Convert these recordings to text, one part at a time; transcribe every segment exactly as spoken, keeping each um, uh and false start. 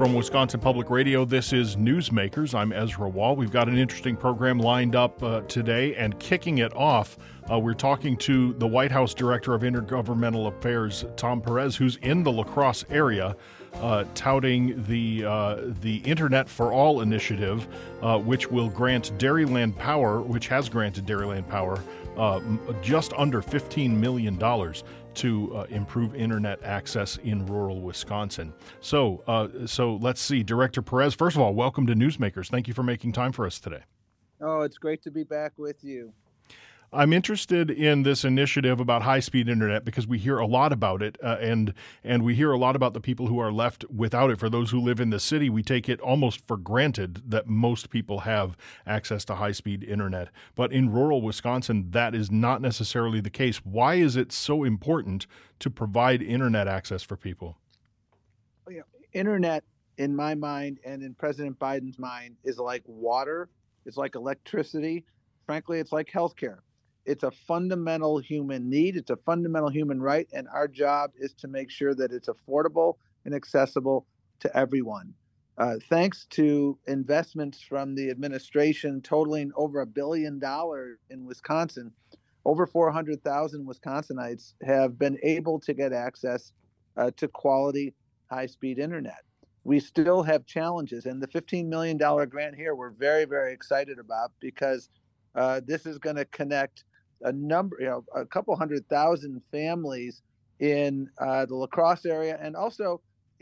From Wisconsin Public Radio, this is Newsmakers. I'm Ezra Wall. We've got an interesting program lined up uh, today, and kicking it off, uh, we're talking to the White House Director of Intergovernmental Affairs, Tom Perez, who's in the La Crosse area, uh, touting the uh, the Internet for All initiative, uh, which will grant Dairyland Power, which has granted Dairyland Power, uh, just under fifteen million dollars to uh, improve internet access in rural Wisconsin. So, uh, so let's see, Director Perez. First of all, welcome to Newsmakers. Thank you for making time for us today. Oh, it's great to be back with you. I'm interested in this initiative about high-speed internet because we hear a lot about it, uh, and and we hear a lot about the people who are left without it. For those who live in the city, we take it almost for granted that most people have access to high-speed internet. But in rural Wisconsin, that is not necessarily the case. Why is it so important to provide internet access for people? You know, internet, in my mind and in President Biden's mind, is like water. It's like electricity. Frankly, it's like healthcare. It's a fundamental human need. It's a fundamental human right. And our job is to make sure that it's affordable and accessible to everyone. Uh, thanks to investments from the administration totaling over a billion dollars in Wisconsin, over four hundred thousand Wisconsinites have been able to get access uh, to quality high-speed internet. We still have challenges. And the fifteen million dollars grant here, we're very, very excited about because uh, this is going to connect a number, you know, a couple hundred thousand families in uh, the La Crosse area, and also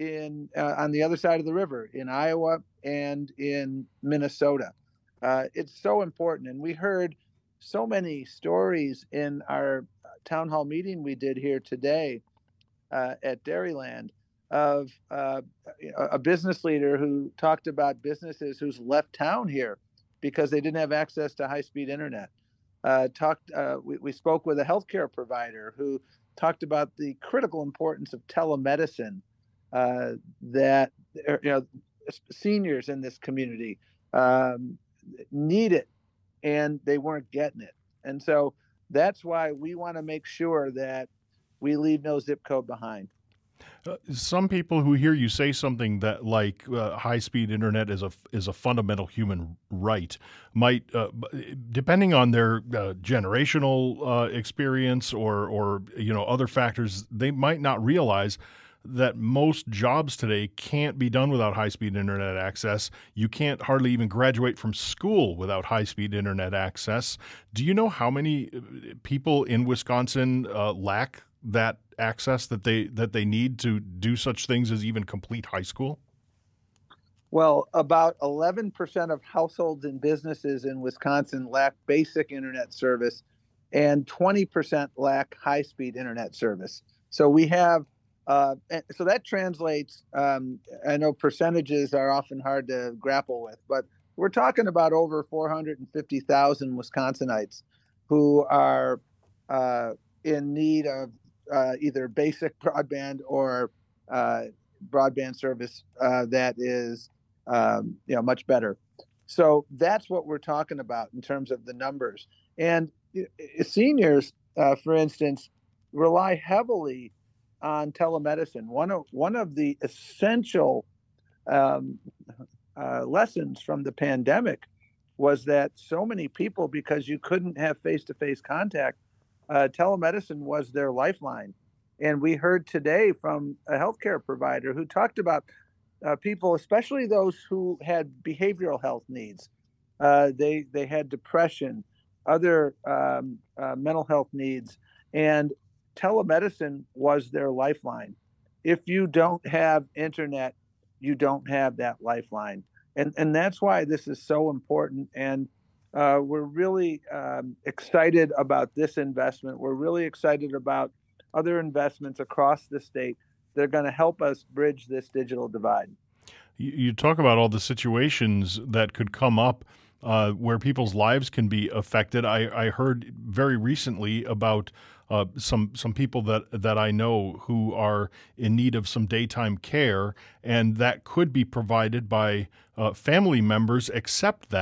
in uh, on the other side of the river in Iowa and in Minnesota. Uh, it's so important, and we heard so many stories in our town hall meeting we did here today uh, at Dairyland of uh, a business leader who talked about businesses who's left town here because they didn't have access to high-speed internet. Uh, talked. Uh, we, we spoke with a healthcare provider who talked about the critical importance of telemedicine. Uh, that you know, seniors in this community um, need it, and they weren't getting it. And so that's why we want to make sure that we leave no zip code behind. Uh, some people who hear you say something that like uh, high-speed internet is a is a fundamental human right might, uh, depending on their uh, generational uh, experience or or you know other factors, they might not realize that most jobs today can't be done without high-speed internet access. You can't hardly even graduate from school without high-speed internet access. Do you know how many people in Wisconsin uh, lack that access that they that they need to do such things as even complete high school? Well, about eleven percent of households and businesses in Wisconsin lack basic internet service, and twenty percent lack high-speed internet service. So we have, uh, so that translates, um, I know percentages are often hard to grapple with, but we're talking about over four hundred fifty thousand Wisconsinites who are uh, in need of Uh, either basic broadband or uh, broadband service uh, that is, um, you know, much better. So that's what we're talking about in terms of the numbers. And uh, seniors, uh, for instance, rely heavily on telemedicine. One of one of the essential um, uh, lessons from the pandemic was that so many people, because you couldn't have face-to-face contact, Uh, telemedicine was their lifeline. And we heard today from a healthcare provider who talked about uh, people, especially those who had behavioral health needs. Uh, they, they had depression, other um, uh, mental health needs, and telemedicine was their lifeline. If you don't have internet, you don't have that lifeline. And, and that's why this is so important. And Uh, we're really um, excited about this investment. We're really excited about other investments across the state that are going to help us bridge this digital divide. You, you talk about all the situations that could come up uh, where people's lives can be affected. I, I heard very recently about uh, some some people that that I know who are in need of some daytime care, and that could be provided by uh, family members, except that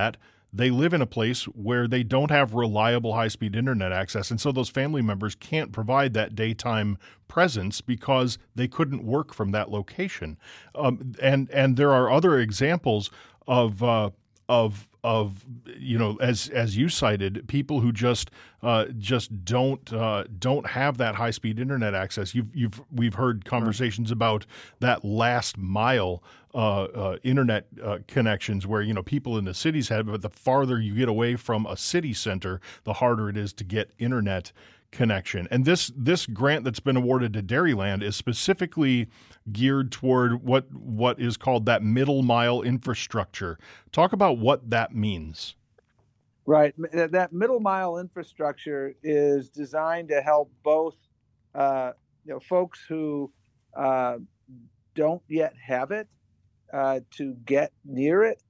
they live in a place where they don't have reliable high-speed internet access. And so those family members can't provide that daytime presence because they couldn't work from that location. Um, and, and there are other examples of, uh, of, of, you know, as, as you cited, people who just, uh, just don't, uh, don't have that high speed internet access. You've, you've, we've heard conversations about that last mile, uh, uh, internet, uh, connections where, you know, people in the cities have, but the farther you get away from a city center, the harder it is to get internet connection. And this this grant that's been awarded to Dairyland is specifically geared toward what what is called that middle mile infrastructure. Talk about what that means. Right. That middle mile infrastructure is designed to help both uh, you know, folks who uh, don't yet have it uh, to get near it,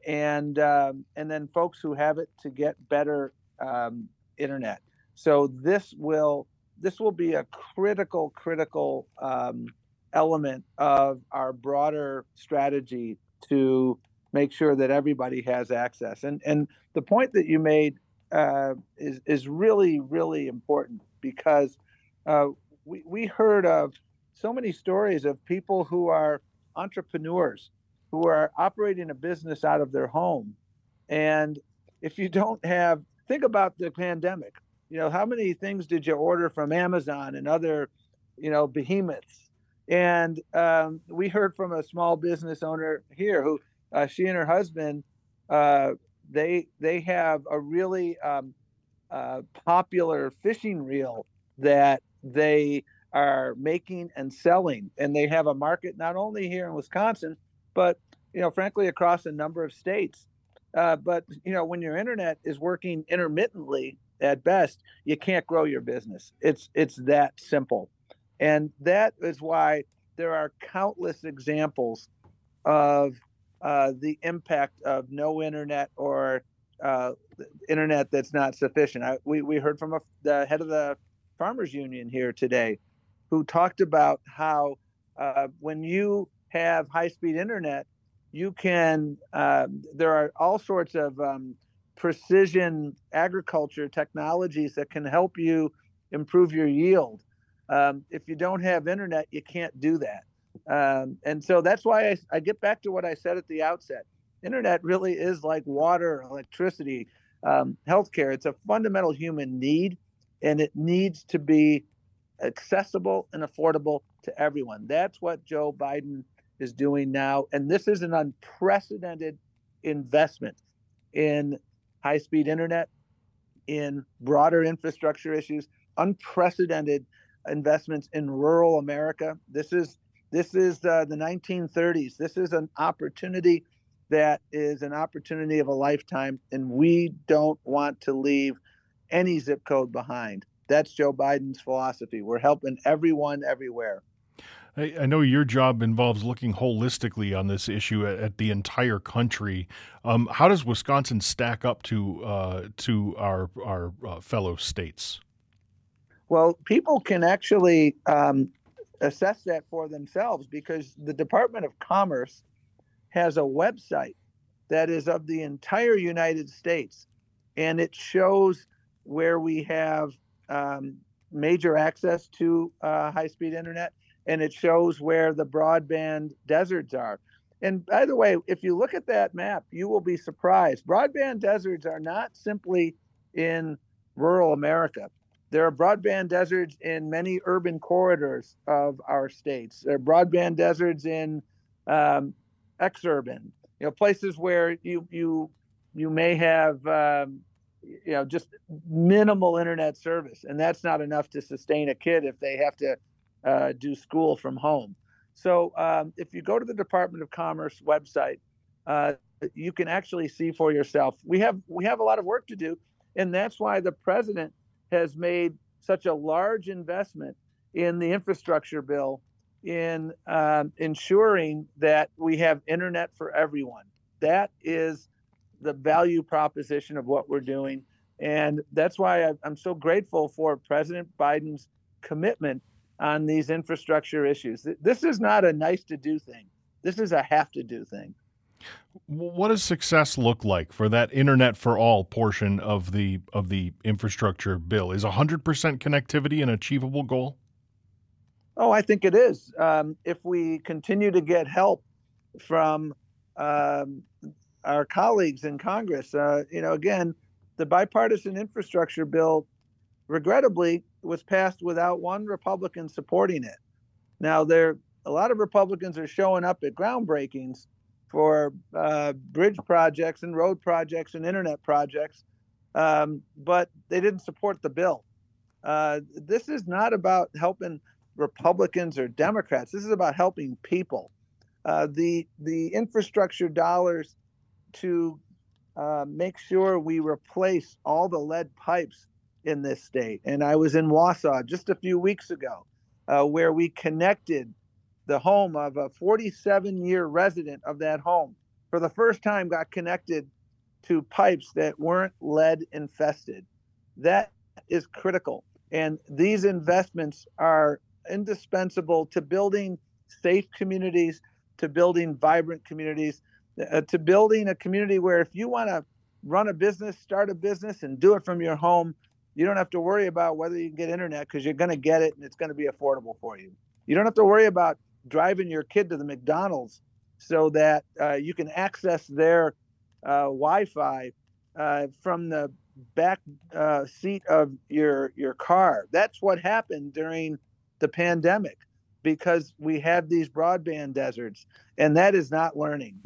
and um, and then folks who have it to get better um, internet. So this will this will be a critical, critical um, element of our broader strategy to make sure that everybody has access. And and the point that you made uh, is is really, really important, because uh, we we heard of so many stories of people who are entrepreneurs who are operating a business out of their home. And if you don't have, think about the pandemic. You know, how many things did you order from Amazon and other, you know, behemoths? And um, we heard from a small business owner here who uh, she and her husband, uh, they they have a really um, uh, popular fishing reel that they are making and selling, and they have a market not only here in Wisconsin, but you know, frankly, across a number of states. Uh, but you know, when your internet is working intermittently, at best, you can't grow your business. It's it's that simple. And that is why there are countless examples of uh, the impact of no internet or uh, internet that's not sufficient. I, we, we heard from a, the head of the Farmers Union here today, who talked about how uh, when you have high-speed internet, you can, uh, there are all sorts of um, precision agriculture technologies that can help you improve your yield. Um, if you don't have internet, you can't do that. Um, and so that's why I, I get back to what I said at the outset. Internet really is like water, electricity, um, healthcare. It's a fundamental human need, and it needs to be accessible and affordable to everyone. That's what Joe Biden is doing now. And this is an unprecedented investment in high-speed internet, in broader infrastructure issues, unprecedented investments in rural America. This is this is uh, the nineteen thirties. This is an opportunity that is an opportunity of a lifetime, and we don't want to leave any zip code behind. That's Joe Biden's philosophy. We're helping everyone everywhere. I, I know your job involves looking holistically on this issue at, at the entire country. Um, how does Wisconsin stack up to uh, to our our uh, fellow states? Well, people can actually um, assess that for themselves, because the Department of Commerce has a website that is of the entire United States, and it shows where we have um, major access to uh, high-speed internet, and it shows where the broadband deserts are. And by the way, if you look at that map, you will be surprised. Broadband deserts are not simply in rural America. There are broadband deserts in many urban corridors of our states. There are broadband deserts in um, exurban, you know, places where you you you may have um, you know, just minimal internet service, and that's not enough to sustain a kid if they have to uh, do school from home. So um, if you go to the Department of Commerce website, uh, you can actually see for yourself. We have we have a lot of work to do, and that's why the president has made such a large investment in the infrastructure bill in um, ensuring that we have internet for everyone. That is the value proposition of what we're doing. And that's why I'm so grateful for President Biden's commitment on these infrastructure issues. This is not a nice to do thing. This is a have to do thing. What does success look like for that Internet for all portion of the of the infrastructure bill? Is one hundred percent connectivity an achievable goal? Oh, I think it is. Um, if we continue to get help from um, our colleagues in Congress, uh, you know, again, the bipartisan infrastructure bill, regrettably, was passed without one Republican supporting it. Now, there a lot of Republicans are showing up at groundbreakings for uh, bridge projects and road projects and internet projects, um, but they didn't support the bill. Uh, this is not about helping Republicans or Democrats. This is about helping people. Uh, the the infrastructure dollars to uh, make sure we replace all the lead pipes in this state. And I was in Wausau just a few weeks ago, uh, where we connected the home of a forty-seven-year resident of that home. For the first time, got connected to pipes that weren't lead infested. That is critical. And these investments are indispensable to building safe communities, to building vibrant communities, uh, to building a community where if you want to run a business, start a business, and do it from your home, you don't have to worry about whether you can get internet because you're going to get it and it's going to be affordable for you. You don't have to worry about driving your kid to the McDonald's so that uh, you can access their uh, Wi-Fi uh, from the back uh, seat of your your car. That's what happened during the pandemic because we had these broadband deserts, and that is not learning.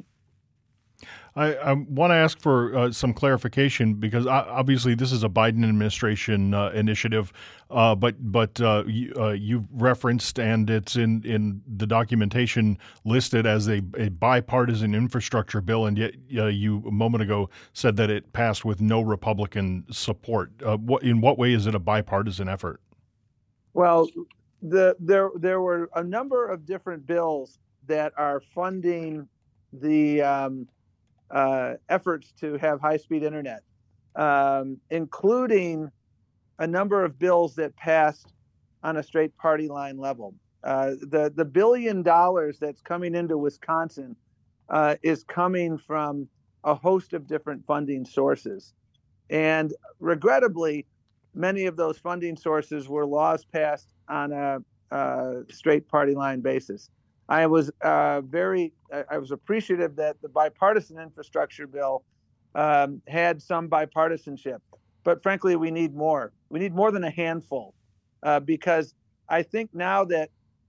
I, I want to ask for uh, some clarification because obviously this is a Biden administration uh, initiative, uh, but but uh, you, uh, you've referenced and it's in, in the documentation listed as a, a bipartisan infrastructure bill, and yet uh, you a moment ago said that it passed with no Republican support. Uh, what, in what way is it a bipartisan effort? Well, the there there were a number of different bills that are funding the um, Uh, efforts to have high-speed internet, um, including a number of bills that passed on a straight party line level. Uh, the the billion dollars that's coming into Wisconsin uh, is coming from a host of different funding sources, and regrettably, many of those funding sources were laws passed on a, a straight party line basis. I was uh, very, I was appreciative that the bipartisan infrastructure bill um, had some bipartisanship, but frankly, we need more. We need more than a handful, uh, because I think now that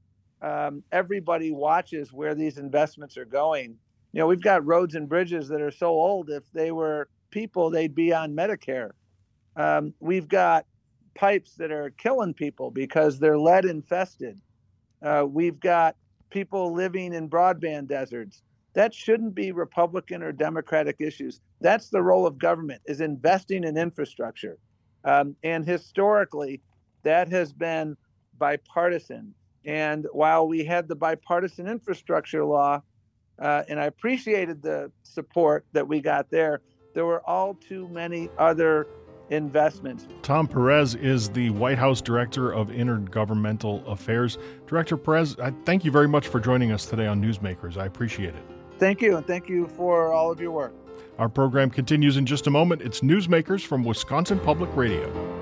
um, everybody watches where these investments are going. You know, we've got roads and bridges that are so old, if they were people, they'd be on Medicare. Um, we've got pipes that are killing people because they're lead infested. Uh, we've got people living in broadband deserts. That shouldn't be Republican or Democratic issues. That's the role of government, is investing in infrastructure. Um, and historically, that has been bipartisan. And while we had the bipartisan infrastructure law, uh, and I appreciated the support that we got there, there were all too many other investments. Tom Perez is the White House Director of Intergovernmental Affairs. Director Perez, I thank you very much for joining us today on Newsmakers. I appreciate it. Thank you, and thank you for all of your work. Our program continues in just a moment. It's Newsmakers from Wisconsin Public Radio.